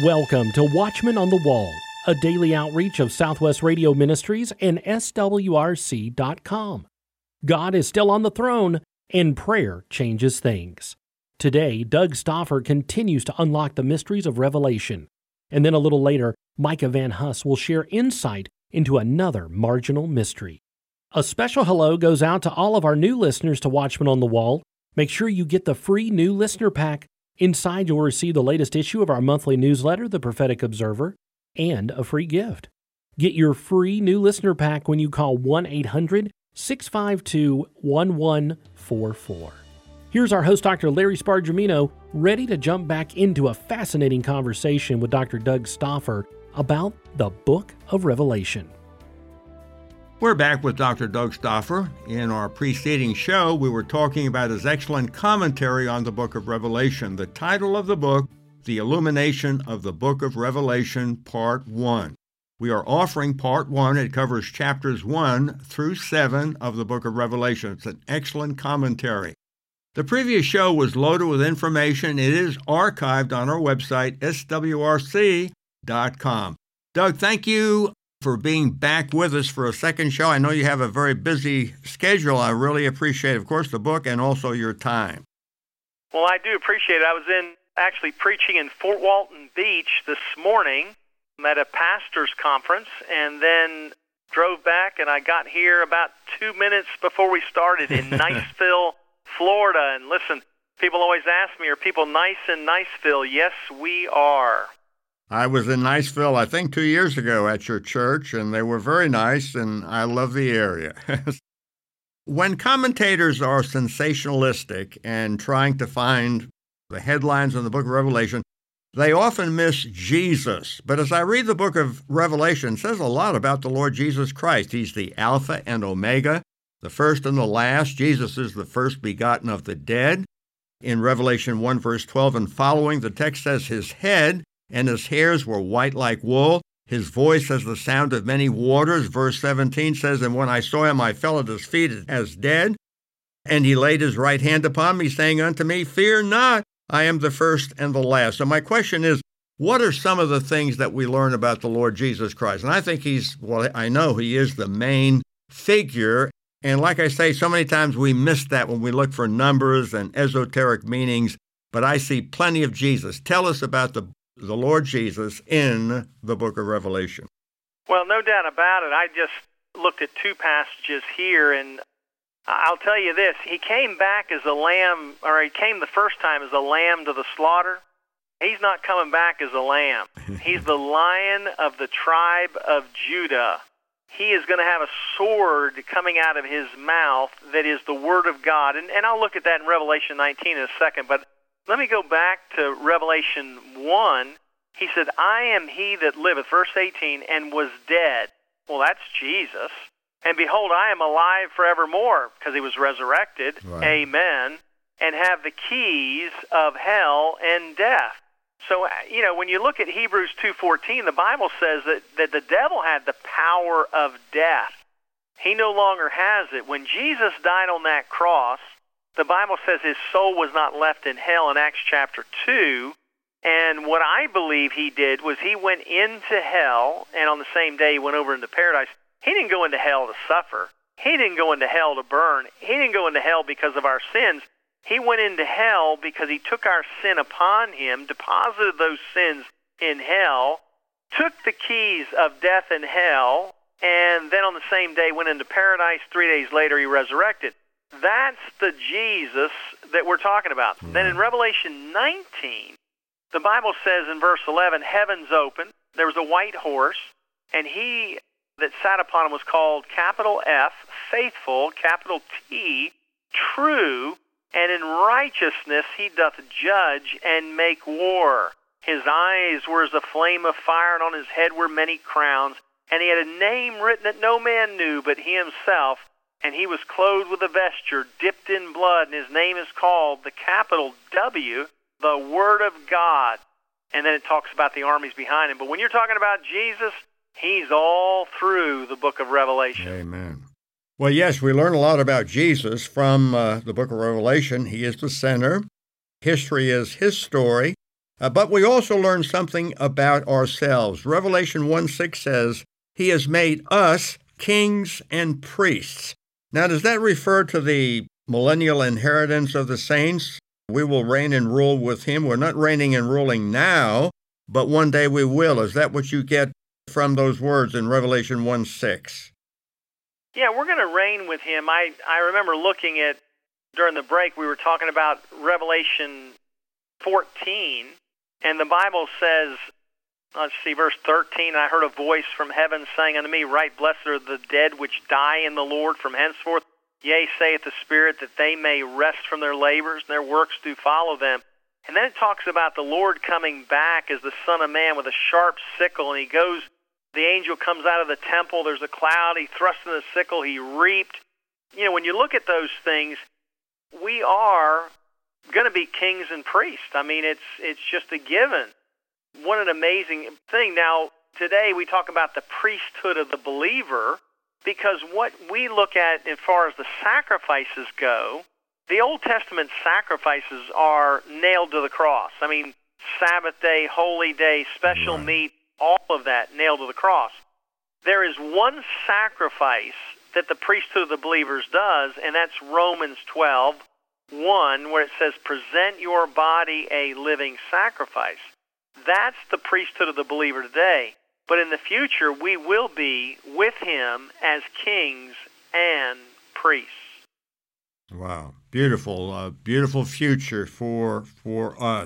Welcome to Watchmen on the Wall, a daily outreach of Southwest Radio Ministries and SWRC.com. God is still on the throne, and prayer changes things. Today, Doug Stauffer continues to unlock the mysteries of Revelation. And then a little later, Micah Van Huss will share insight into another marginal mystery. A special hello goes out to all of our new listeners to Watchmen on the Wall. Make sure you get the free new listener pack. Inside, you'll receive the latest issue of our monthly newsletter, The Prophetic Observer, and a free gift. Get your free new listener pack when you call 1-800-652-1144. Here's our host, Dr. Larry Spargimino, ready to jump back into a fascinating conversation with Dr. Doug Stauffer about the Book of Revelation. We're back with Dr. Doug Stauffer. In our preceding show, we were talking about his excellent commentary on the Book of Revelation. The title of the book, The Illumination of the Book of Revelation, Part 1. We are offering Part 1. It covers chapters 1 through 7 of the Book of Revelation. It's an excellent commentary. The previous show was loaded with information. It is archived on our website, swrc.com. Doug, thank you for being back with us for a second show. I know you have a very busy schedule. I really appreciate, of course, the book and also your time. Well, I do appreciate it. I was actually preaching in Fort Walton Beach this morning at a pastor's conference, and then drove back, and I got here about 2 minutes before we started in Niceville, Florida. And listen, people always ask me, are people nice in Niceville? Yes, we are. I was in Niceville, I think 2 years ago at your church, and they were very nice, and I love the area. When commentators are sensationalistic and trying to find the headlines in the book of Revelation, they often miss Jesus. But as I read the book of Revelation, it says a lot about the Lord Jesus Christ. He's the Alpha and Omega, the first and the last. Jesus is the first begotten of the dead. In Revelation 1, verse 12 and following, the text says his head and his hairs were white like wool. His voice as the sound of many waters. Verse 17 says, and when I saw him, I fell at his feet as dead. And he laid his right hand upon me, saying unto me, fear not, I am the first and the last. So my question is, what are some of the things that we learn about the Lord Jesus Christ? And I think I know he is the main figure. And like I say, so many times we miss that when we look for numbers and esoteric meanings. But I see plenty of Jesus. Tell us about the Lord Jesus in the book of Revelation. Well, no doubt about it. I just looked at two passages here, and I'll tell you this. He came back as a lamb, or he came the first time as a lamb to the slaughter. He's not coming back as a lamb. He's the Lion of the tribe of Judah. He is going to have a sword coming out of his mouth that is the Word of God. And I'll look at that in Revelation 19 in a second, but let me go back to Revelation 1. He said, I am he that liveth, verse 18, and was dead. Well, that's Jesus. And behold, I am alive forevermore, because he was resurrected. Right. Amen. And have the keys of hell and death. So, when you look at Hebrews 2:14, the Bible says that the devil had the power of death. He no longer has it. When Jesus died on that cross, the Bible says his soul was not left in hell in Acts chapter 2. And what I believe he did was he went into hell, and on the same day he went over into paradise. He didn't go into hell to suffer. He didn't go into hell to burn. He didn't go into hell because of our sins. He went into hell because he took our sin upon him, deposited those sins in hell, took the keys of death and hell, and then on the same day went into paradise. 3 days later he resurrected. That's the Jesus that we're talking about. Mm-hmm. Then in Revelation 19, the Bible says in verse 11, heavens opened, there was a white horse, and he that sat upon him was called capital F, faithful, capital T, true, and in righteousness he doth judge and make war. His eyes were as a flame of fire, and on his head were many crowns, and he had a name written that no man knew but he himself, and he was clothed with a vesture dipped in blood, and his name is called the capital W, the Word of God. And then it talks about the armies behind him. But when you're talking about Jesus, he's all through the book of Revelation. Amen. Well, yes, we learn a lot about Jesus from the book of Revelation. He is the center. History is his story. But we also learn something about ourselves. Revelation 1:6 says, He has made us kings and priests. Now, does that refer to the millennial inheritance of the saints? We will reign and rule with Him. We're not reigning and ruling now, but one day we will. Is that what you get from those words in Revelation 1:6? Yeah, we're going to reign with Him. I remember looking at, during the break, we were talking about Revelation 14, and the Bible says, let's see, verse 13, I heard a voice from heaven saying unto me, Right, blessed are the dead which die in the Lord from henceforth. Yea, saith the Spirit, that they may rest from their labors, and their works do follow them. And then it talks about the Lord coming back as the Son of Man with a sharp sickle, and He goes, the angel comes out of the temple, there's a cloud, He thrusts in the sickle, He reaped. You know, when you look at those things, we are going to be kings and priests. I mean, it's just a given. What an amazing thing. Now, today we talk about the priesthood of the believer, because what we look at as far as the sacrifices go, the Old Testament sacrifices are nailed to the cross. I mean, Sabbath day, holy day, special meat, all of that nailed to the cross. There is one sacrifice that the priesthood of the believers does, and that's Romans 12:1, where it says, present your body a living sacrifice. That's the priesthood of the believer today. But in the future, we will be with Him as kings and priests. Wow. Beautiful, beautiful future for us.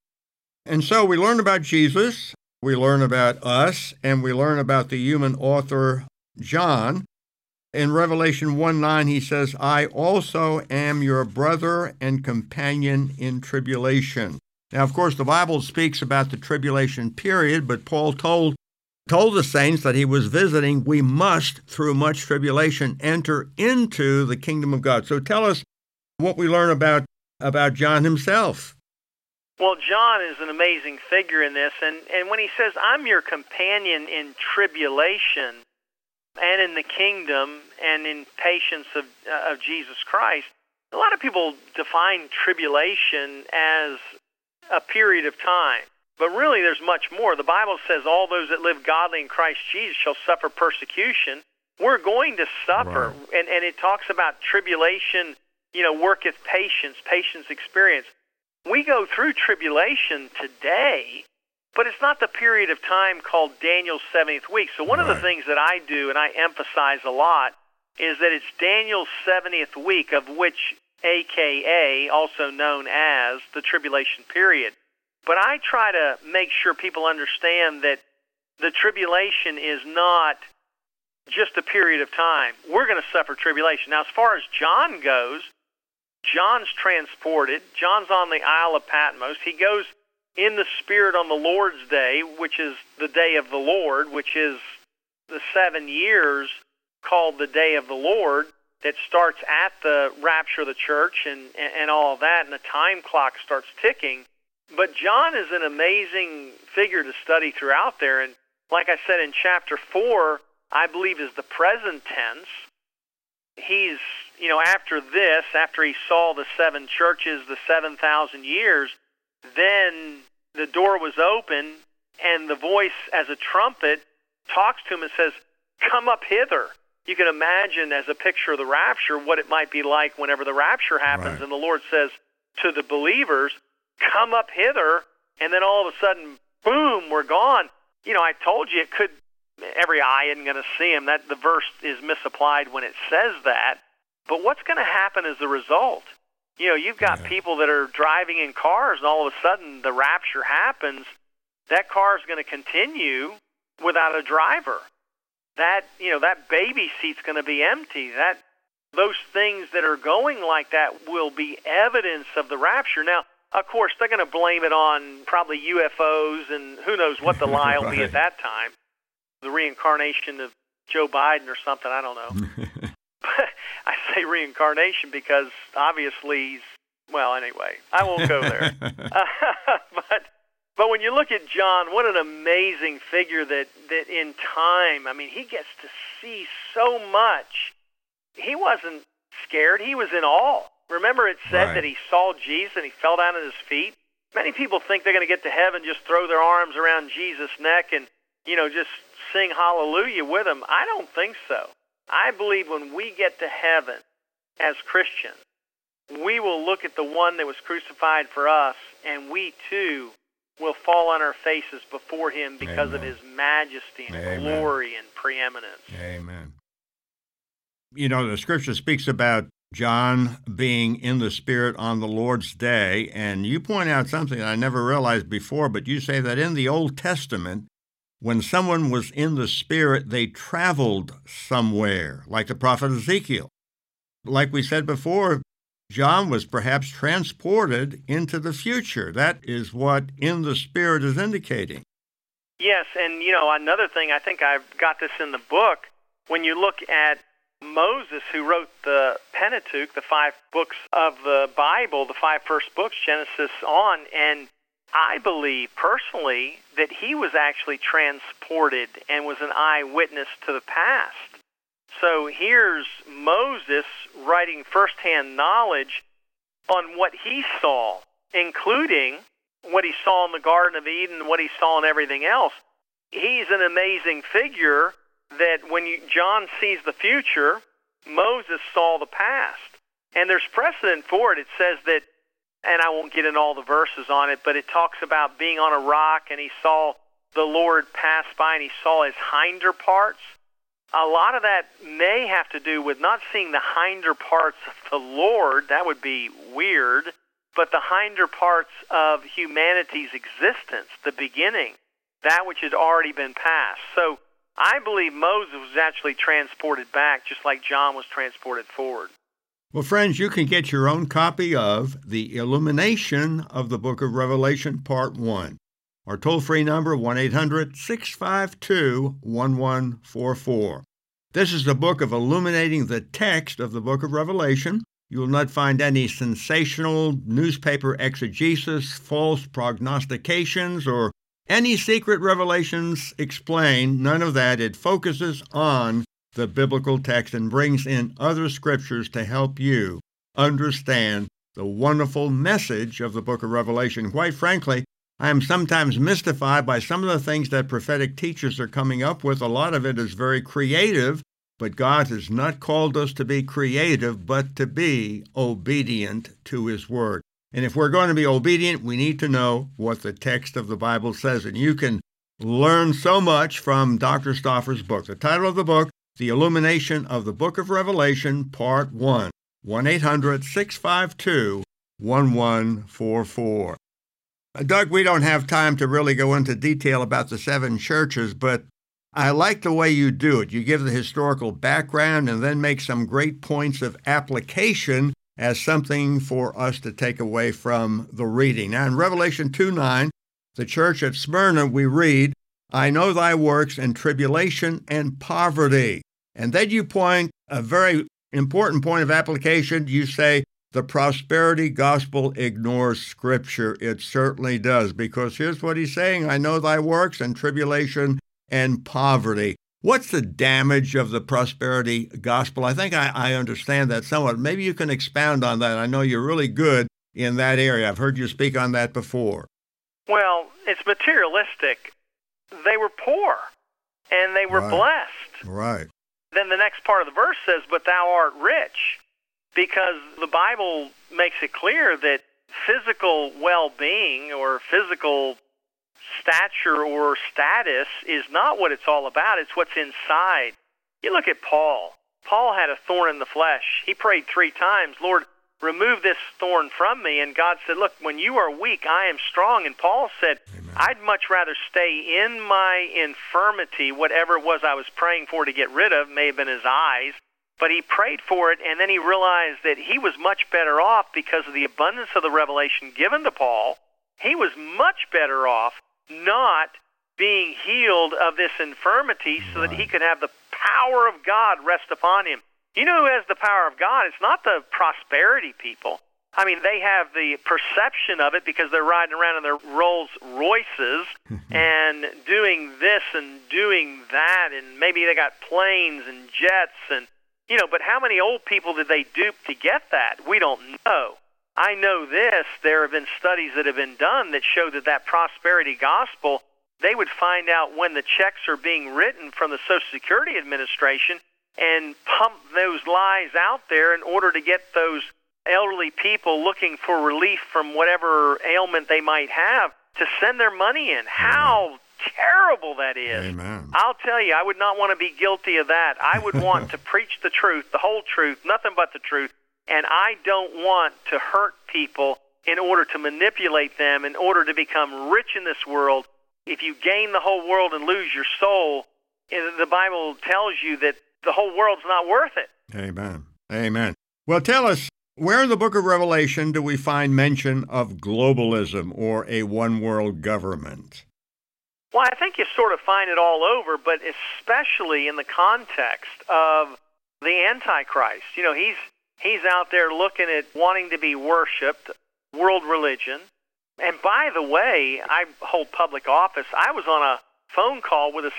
And so we learn about Jesus, we learn about us, and we learn about the human author, John. In Revelation 1:9, he says, I also am your brother and companion in tribulation. Now, of course, the Bible speaks about the tribulation period, but Paul told the saints that he was visiting, we must, through much tribulation, enter into the kingdom of God. So tell us what we learn about John himself. Well, John is an amazing figure in this, and when he says, I'm your companion in tribulation and in the kingdom and in patience of Jesus Christ, a lot of people define tribulation as a period of time. But really, there's much more. The Bible says all those that live godly in Christ Jesus shall suffer persecution. We're going to suffer. Right. And it talks about tribulation, worketh patience, patience experience. We go through tribulation today, but it's not the period of time called Daniel's 70th week. So one of the things that I do, and I emphasize a lot, is that it's Daniel's 70th week, of which AKA, also known as the tribulation period. But I try to make sure people understand that the tribulation is not just a period of time. We're going to suffer tribulation. Now, as far as John goes, John's transported. John's on the Isle of Patmos. He goes in the Spirit on the Lord's Day, which is the day of the Lord, which is the 7 years called the day of the Lord, that starts at the rapture of the church and all of that, and the time clock starts ticking. But John is an amazing figure to study throughout there. And like I said, in chapter 4, I believe is the present tense. He's, after he saw the 7 churches, the 7,000 years, then the door was open, and the voice as a trumpet talks to him and says, come up hither. You can imagine as a picture of the rapture what it might be like whenever the rapture happens. Right. And the Lord says to the believers, come up hither, and then all of a sudden, boom, we're gone. I told you every eye isn't going to see him. That the verse is misapplied when it says that. But what's going to happen as a result? You've got people that are driving in cars, and all of a sudden the rapture happens. That car is going to continue without a driver. That baby seat's going to be empty. Those things that are going like that will be evidence of the rapture. Now, of course, they're going to blame it on probably UFOs, and who knows what the lie will be at that time. The reincarnation of Joe Biden or something, I don't know. But I say reincarnation because obviously anyway, I won't go there. But when you look at John, what an amazing figure that in time, he gets to see so much. He wasn't scared. He was in awe. Remember it said that he saw Jesus and he fell down at his feet. Many people think they're going to get to heaven, just throw their arms around Jesus' neck and, just sing hallelujah with him. I don't think so. I believe when we get to heaven as Christians, we will look at the one that was crucified for us, and we too will fall on our faces before him because of his majesty and glory and preeminence. Amen. The Scripture speaks about John being in the Spirit on the Lord's day, and you point out something I never realized before, but you say that in the Old Testament, when someone was in the Spirit, they traveled somewhere, like the prophet Ezekiel. Like we said before, John was perhaps transported into the future. That is what in the Spirit is indicating. Yes, and another thing, I think I've got this in the book, when you look at Moses, who wrote the Pentateuch, the 5 books of the Bible, the 5 first books, Genesis on, and I believe personally that he was actually transported and was an eyewitness to the past. So here's Moses writing firsthand knowledge on what he saw, including what he saw in the Garden of Eden, what he saw in everything else. He's an amazing figure that when John sees the future, Moses saw the past. And there's precedent for it. It says that, and I won't get into all the verses on it, but it talks about being on a rock and he saw the Lord pass by and he saw his hinder parts. A lot of that may have to do with not seeing the hinder parts of the Lord, that would be weird, but the hinder parts of humanity's existence, the beginning, that which had already been passed. So I believe Moses was actually transported back, just like John was transported forward. Well, friends, you can get your own copy of The Illumination of the Book of Revelation, Part 1. Our toll-free number, 1-800-652-1144. This is the book of illuminating the text of the book of Revelation. You will not find any sensational newspaper exegesis, false prognostications, or any secret revelations explained. None of that. It focuses on the biblical text and brings in other scriptures to help you understand the wonderful message of the book of Revelation. Quite frankly, I am sometimes mystified by some of the things that prophetic teachers are coming up with. A lot of it is very creative, but God has not called us to be creative, but to be obedient to his word. And if we're going to be obedient, we need to know what the text of the Bible says. And you can learn so much from Dr. Stauffer's book. The title of the book, The Illumination of the Book of Revelation, Part 1, 1-800-652-1144. Doug, we don't have time to really go into detail about the 7 churches, but I like the way you do it. You give the historical background and then make some great points of application as something for us to take away from the reading. Now, in Revelation 2:9, the church at Smyrna, we read, I know thy works and tribulation and poverty. And then you point a very important point of application. You say, the prosperity gospel ignores Scripture. It certainly does, because here's what he's saying, I know thy works and tribulation and poverty. What's the damage of the prosperity gospel? I think I understand that somewhat. Maybe you can expound on that. I know you're really good in that area. I've heard you speak on that before. Well, it's materialistic. They were poor, and they were blessed. Right. Then the next part of the verse says, but thou art rich, because the Bible makes it clear that physical well-being or physical stature or status is not what it's all about. It's what's inside. You look at Paul. Paul had a thorn in the flesh. He prayed 3 times, Lord, remove this thorn from me. And God said, look, when you are weak, I am strong. And Paul said, Amen. I'd much rather stay in my infirmity, whatever it was I was praying for to get rid of, may have been his eyes. But he prayed for it, and then he realized that he was much better off because of the abundance of the revelation given to Paul. He was much better off not being healed of this infirmity so that he could have the power of God rest upon him. You know who has the power of God? It's not the prosperity people. I mean, they have the perception of it because they're riding around in their Rolls Royces and doing this and doing that, and maybe they got planes and jets and, but how many old people did they dupe to get that? We don't know. I know this, there have been studies that have been done that show that prosperity gospel, they would find out when the checks are being written from the Social Security Administration and pump those lies out there in order to get those elderly people looking for relief from whatever ailment they might have to send their money in. How terrible that is. Amen. I'll tell you, I would not want to be guilty of that. I would want to preach the truth, the whole truth, nothing but the truth, and I don't want to hurt people in order to manipulate them, in order to become rich in this world. If you gain the whole world and lose your soul, the Bible tells you that the whole world's not worth it. Amen. Amen. Well, tell us, where in the book of Revelation do we find mention of globalism or a one-world government? Well, I think you sort of find it all over, but especially in the context of the Antichrist. You know, he's out there looking at wanting to be worshipped, world religion. And by the way, I hold public office. I was on a phone call with a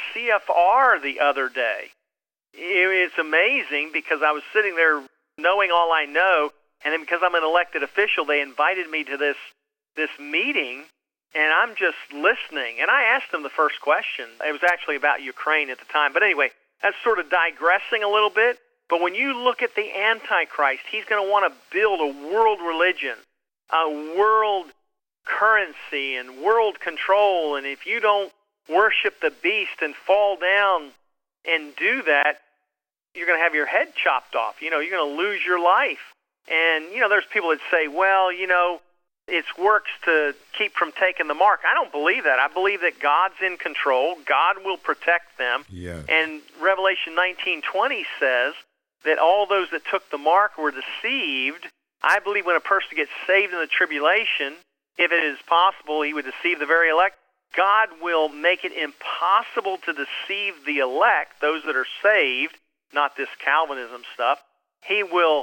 CFR the other day. It's amazing because I was sitting there knowing all I know, and then because I'm an elected official, they invited me to this meeting, and I'm just listening. And I asked them the first question. It was actually about Ukraine at the time. But anyway, that's sort of digressing a little bit. But when you look at the Antichrist, he's going to want to build a world religion, a world currency, and world control. And if you don't worship the beast and fall down and do that, you're going to have your head chopped off. You know, you're going to lose your life. And, you know, there's people that say, well, you know, it works to keep from taking the mark. I don't believe that. I believe that God's in control. God will protect them. Yes. And Revelation 19:20 says that all those that took the mark were deceived. I believe when a person gets saved in the tribulation, if it is possible, he would deceive the very elect. God will make it impossible to deceive the elect, those that are saved, not this Calvinism stuff. He will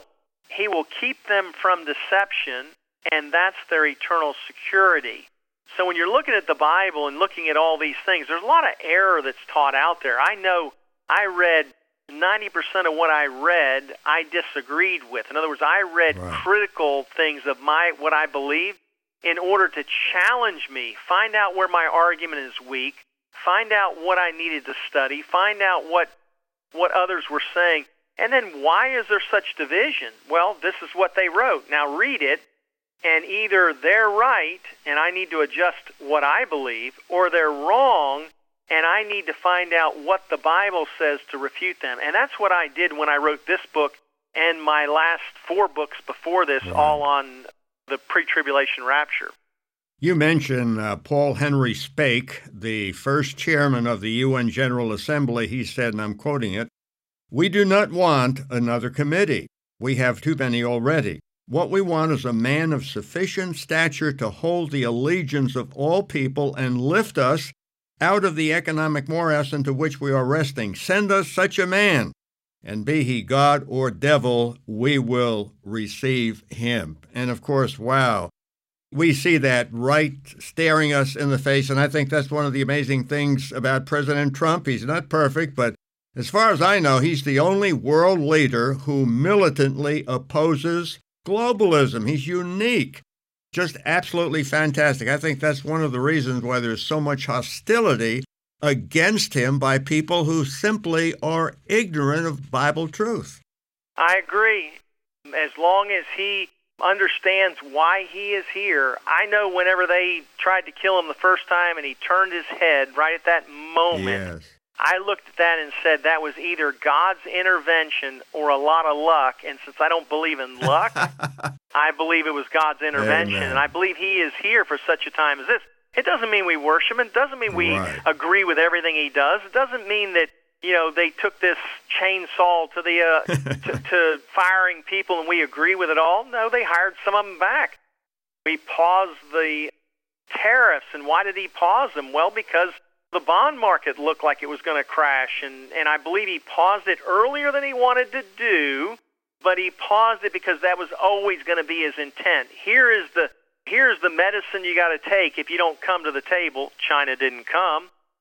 keep them from deception, and that's their eternal security. So when you're looking at the Bible and looking at all these things, there's a lot of error that's taught out there. I know I read 90% of what I read, I disagreed with. In other words, I read critical things of what I believe in order to challenge me, find out where my argument is weak, find out what I needed to study, find out what others were saying. And then why is there such division? Well, this is what they wrote. Now read it, and either they're right, and I need to adjust what I believe, or they're wrong, and I need to find out what the Bible says to refute them. And that's what I did when I wrote this book and my last 4 books before this, all on the pre-tribulation rapture. You mentioned Paul Henry Spake, the first chairman of the UN General Assembly. He said, and I'm quoting it, "We do not want another committee. We have too many already. What we want is a man of sufficient stature to hold the allegiance of all people and lift us out of the economic morass into which we are resting. Send us such a man, and be he God or devil, we will receive him." And of course, wow, we see that right staring us in the face, and I think that's one of the amazing things about President Trump. He's not perfect, but as far as I know, he's the only world leader who militantly opposes globalism. He's unique. Just absolutely fantastic. I think that's one of the reasons why there's so much hostility against him by people who simply are ignorant of Bible truth. I agree. As long as he understands why he is here. I know whenever they tried to kill him the first time and he turned his head right at that moment, Yes. I looked at that and said that was either God's intervention or a lot of luck. And since I don't believe in luck, I believe it was God's intervention. Amen. And I believe he is here for such a time as this. It doesn't mean we worship him. It doesn't mean we agree with everything he does. It doesn't mean that, you know, they took this chainsaw to the to firing people and we agree with it all. No, they hired some of them back. We paused the tariffs. And why did he pause them? Well, because the bond market looked like it was going to crash, and I believe he paused it earlier than he wanted to do, but he paused it because that was always going to be his intent. Here's the medicine you got to take if you don't come to the table. China didn't come.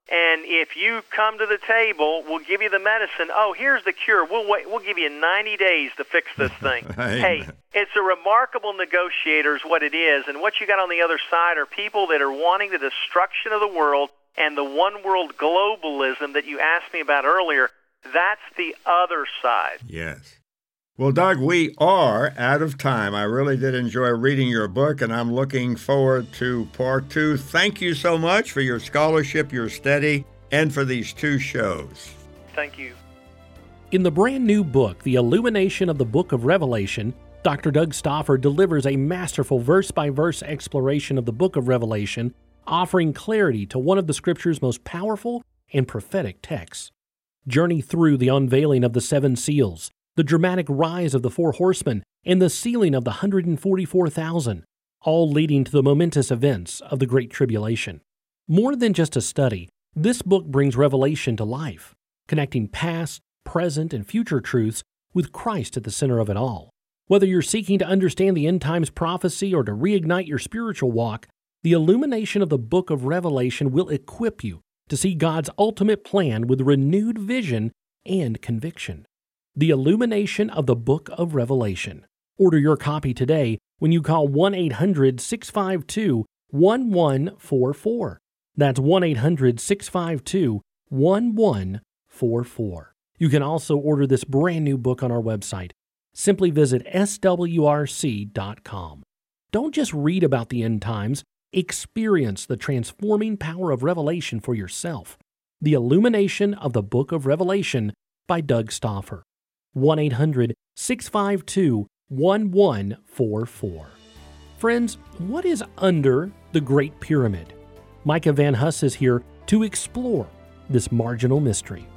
And if you come to the table, we'll give you the medicine. Oh, here's the cure. We'll give you 90 days to fix this thing. Hey, it's a remarkable negotiator is what it is. And what you got on the other side are people that are wanting the destruction of the world and the one-world globalism that you asked me about earlier. That's the other side. Yes. Well, Doug, we are out of time. I really did enjoy reading your book, and I'm looking forward to part 2. Thank you so much for your scholarship, your study, and for these 2 shows. Thank you. In the brand new book, The Illumination of the Book of Revelation, Dr. Doug Stauffer delivers a masterful verse-by-verse exploration of the book of Revelation, offering clarity to one of the Scripture's most powerful and prophetic texts. Journey through the unveiling of the 7 seals, the dramatic rise of the 4 horsemen, and the sealing of the 144,000, all leading to the momentous events of the Great Tribulation. More than just a study, this book brings Revelation to life, connecting past, present, and future truths with Christ at the center of it all. Whether you're seeking to understand the end times prophecy or to reignite your spiritual walk, the illumination of the book of Revelation will equip you to see God's ultimate plan with renewed vision and conviction. The Illumination of the Book of Revelation. Order your copy today when you call 1-800-652-1144. That's 1-800-652-1144. You can also order this brand new book on our website. Simply visit swrc.com. Don't just read about the end times, experience the transforming power of Revelation for yourself. The Illumination of the Book of Revelation by Doug Stauffer. 1-800-652-1144. Friends, what is under the Great Pyramid? Micah Van Huss is here to explore this marginal mystery.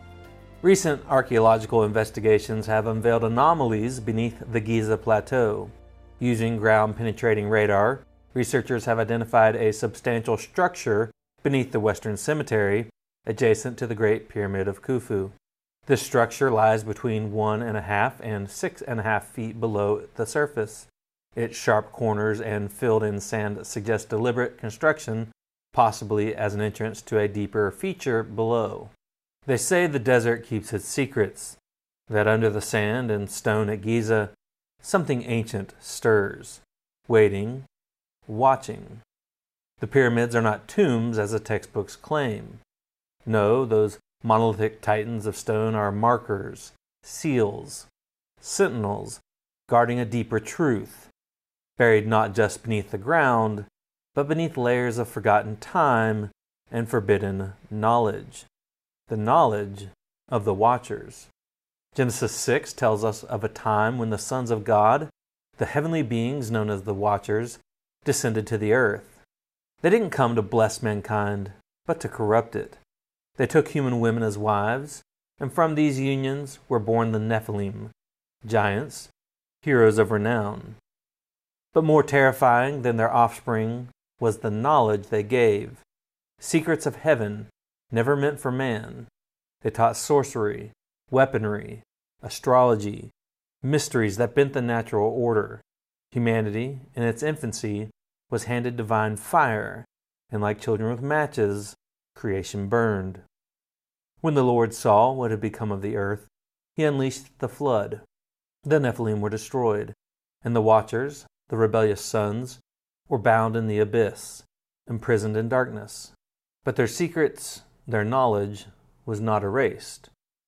Recent archaeological investigations have unveiled anomalies beneath the Giza Plateau. Using ground-penetrating radar, researchers have identified a substantial structure beneath the Western Cemetery, adjacent to the Great Pyramid of Khufu. This structure lies between 1.5 and 6.5 feet below the surface. Its sharp corners and filled-in sand suggest deliberate construction, possibly as an entrance to a deeper feature below. They say the desert keeps its secrets, that under the sand and stone at Giza, something ancient stirs, waiting, watching. The pyramids are not tombs as the textbooks claim. No, those monolithic titans of stone are markers, seals, sentinels, guarding a deeper truth, buried not just beneath the ground, but beneath layers of forgotten time and forbidden knowledge, the knowledge of the Watchers. Genesis 6 tells us of a time when the sons of God, the heavenly beings known as the Watchers, descended to the earth. They didn't come to bless mankind, but to corrupt it. They took human women as wives, and from these unions were born the Nephilim, giants, heroes of renown. But more terrifying than their offspring was the knowledge they gave, secrets of heaven never meant for man. They taught sorcery, weaponry, astrology, mysteries that bent the natural order. Humanity, in its infancy, was handed divine fire, and like children with matches, creation burned. When the Lord saw what had become of the earth, he unleashed the flood. The Nephilim were destroyed, and the Watchers, the rebellious sons, were bound in the abyss, imprisoned in darkness. But their secrets, their knowledge, was not erased.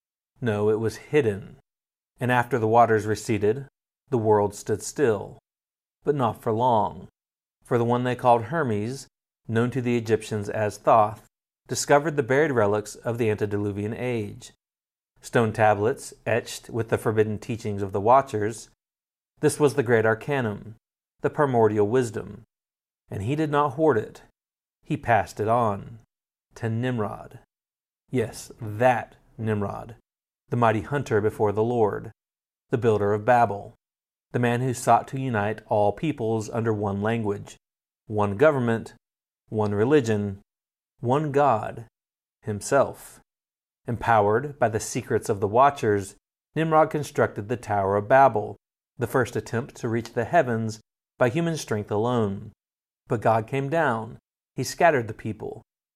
No, it was hidden. And after the waters receded, the world stood still. But not for long, for the one they called Hermes, known to the Egyptians as Thoth, discovered the buried relics of the antediluvian age. Stone tablets etched with the forbidden teachings of the Watchers. This was the great arcanum, the primordial wisdom. And he did not hoard it. He passed it on to Nimrod. Yes, that Nimrod, the mighty hunter before the Lord, the builder of Babel, the man who sought to unite all peoples under one language, one government, one religion, one God, himself. Empowered by the secrets of the Watchers, Nimrod constructed the Tower of Babel, the first attempt to reach the heavens by human strength alone. But God came down. He scattered the people,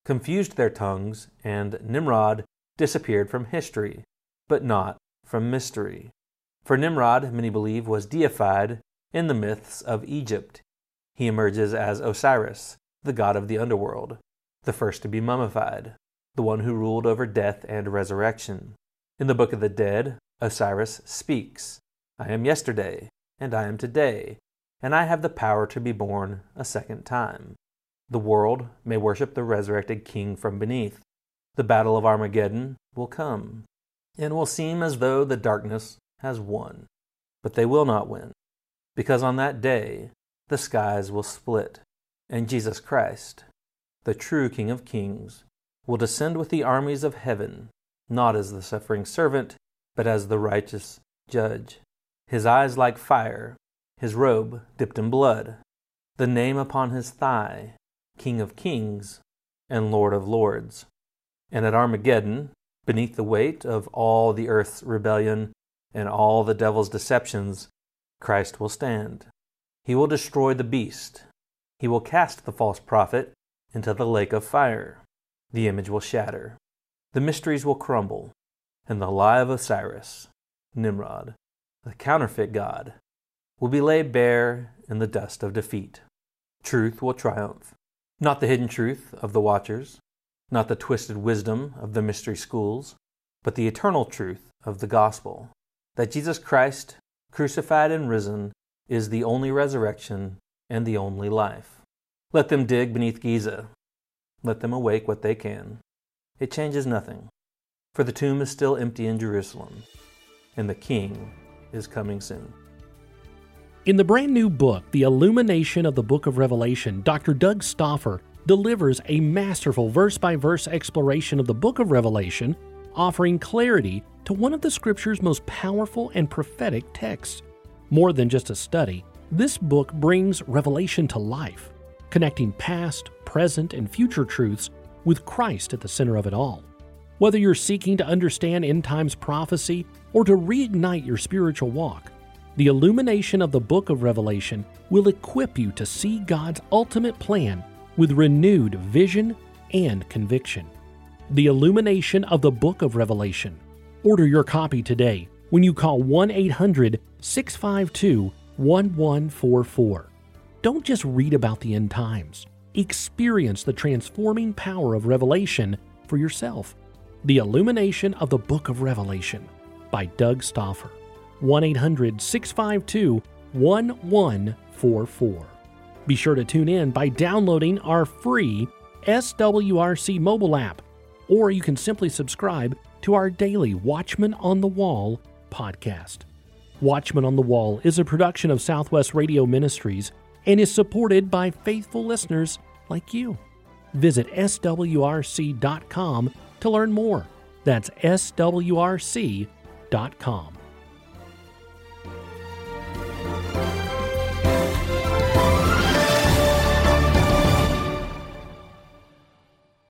confused their tongues, and Nimrod disappeared from history, but not from mystery. For Nimrod, many believe, was deified in the myths of Egypt. He emerges as Osiris, the god of the underworld, the first to be mummified, the one who ruled over death and resurrection. In the Book of the Dead, Osiris speaks, "I am yesterday, and I am today, and I have the power to be born a second time." The world may worship the resurrected king from beneath. The battle of Armageddon will come, and will seem as though the darkness has won. But they will not win, because on that day the skies will split, and Jesus Christ, the true King of Kings, will descend with the armies of heaven, not as the suffering servant, but as the righteous judge. His eyes like fire, his robe dipped in blood, the name upon his thigh, King of Kings and Lord of Lords. And at Armageddon, beneath the weight of all the earth's rebellion and all the devil's deceptions, Christ will stand. He will destroy the beast. He will cast the false prophet into the lake of fire. The image will shatter. The mysteries will crumble. And the lie of Osiris, Nimrod, the counterfeit god, will be laid bare in the dust of defeat. Truth will triumph. Not the hidden truth of the Watchers, not the twisted wisdom of the mystery schools, but the eternal truth of the gospel, that Jesus Christ, crucified and risen, is the only resurrection and the only life. Let them dig beneath Giza. Let them awake what they can. It changes nothing, for the tomb is still empty in Jerusalem, and the King is coming soon. In the brand new book, The Illumination of the Book of Revelation, Dr. Doug Stauffer delivers a masterful verse-by-verse exploration of the book of Revelation, offering clarity to one of the Scripture's most powerful and prophetic texts. More than just a study, this book brings Revelation to life, connecting past, present, and future truths with Christ at the center of it all. Whether you're seeking to understand end times prophecy or to reignite your spiritual walk, the illumination of the book of Revelation will equip you to see God's ultimate plan with renewed vision and conviction. The illumination of the book of Revelation. Order your copy today when you call 1-800-652-1144. Don't just read about the end times. Experience the transforming power of Revelation for yourself. The Illumination of the Book of Revelation by Doug Stauffer. 1-800-652-1144. Be sure to tune in by downloading our free SWRC mobile app, or you can simply subscribe to our daily Watchman on the Wall podcast. Watchman on the Wall is a production of Southwest Radio Ministries and is supported by faithful listeners like you. Visit swrc.com to learn more. That's swrc.com.